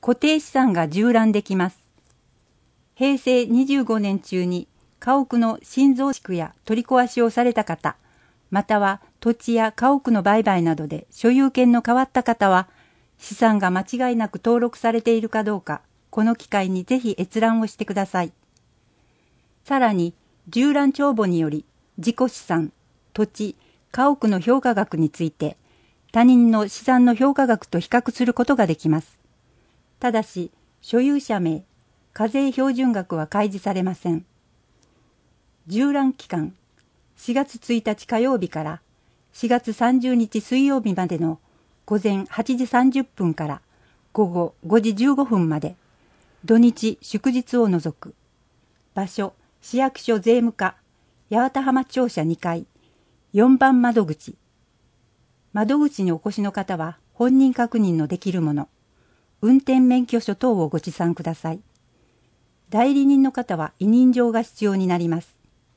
固定資産が縦覧できます。平成25年中に家屋の新増築や取り壊しをされた方、または土地や家屋の売買などで所有権の変わった方は、資産が間違いなく登録されているかどうか、この機会にぜひ閲覧をしてください。さらに、縦覧帳簿により、自己資産、土地、家屋の評価額について、他人の資産の評価額と比較することができます。ただし、所有者名、課税標準額は開示されません。縦覧期間、4月1日火曜日から4月30日水曜日までの午前8時30分から午後5時15分まで、土日祝日を除く。場所、市役所税務課、八幡浜庁舎2階、4番窓口。窓口にお越しの方は本人確認のできるもの、運転免許証等をご持参ください。代理人の方は委任状が必要になります。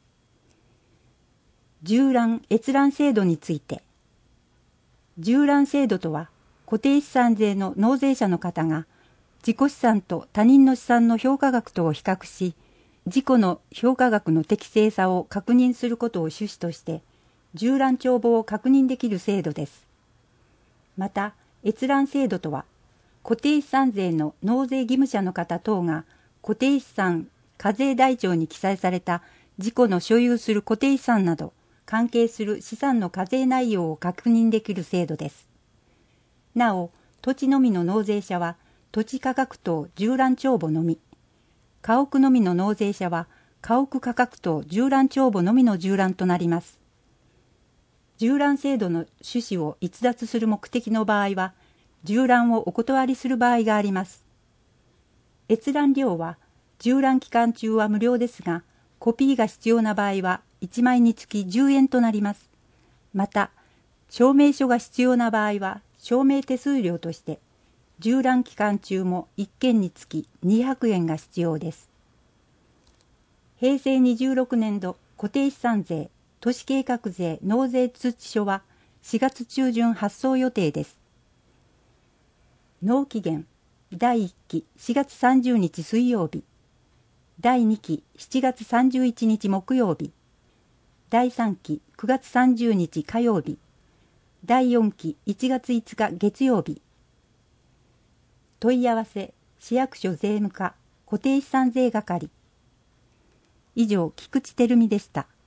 縦覧閲覧制度について。縦覧制度とは、固定資産税の納税者の方が、自己資産と他人の資産の評価額とを比較し、自己の評価額の適正さを確認することを趣旨として、縦覧帳簿を確認できる制度です。また、閲覧制度とは、固定資産税の納税義務者の方等が、固定資産課税台帳に記載された自己の所有する固定資産など、関係する資産の課税内容を確認できる制度です。なお、土地のみの納税者は、土地価格等縦覧帳簿のみ、家屋のみの納税者は、家屋価格等縦覧帳簿のみの縦覧となります。縦覧制度の趣旨を逸脱する目的の場合は、縦覧をお断りする場合があります。閲覧料は、縦覧期間中は無料ですが、コピーが必要な場合は、1枚につき10円となります。また、証明書が必要な場合は、証明手数料として、縦覧期間中も1件につき200円が必要です。平成26年度固定資産税、都市計画税納税通知書は4月中旬発送予定です。納期限、第1期4月30日水曜日、第2期7月31日木曜日、第3期9月30日火曜日、第4期1月5日月曜日。問い合わせ、市役所税務課固定資産税係。以上、菊池照美でした。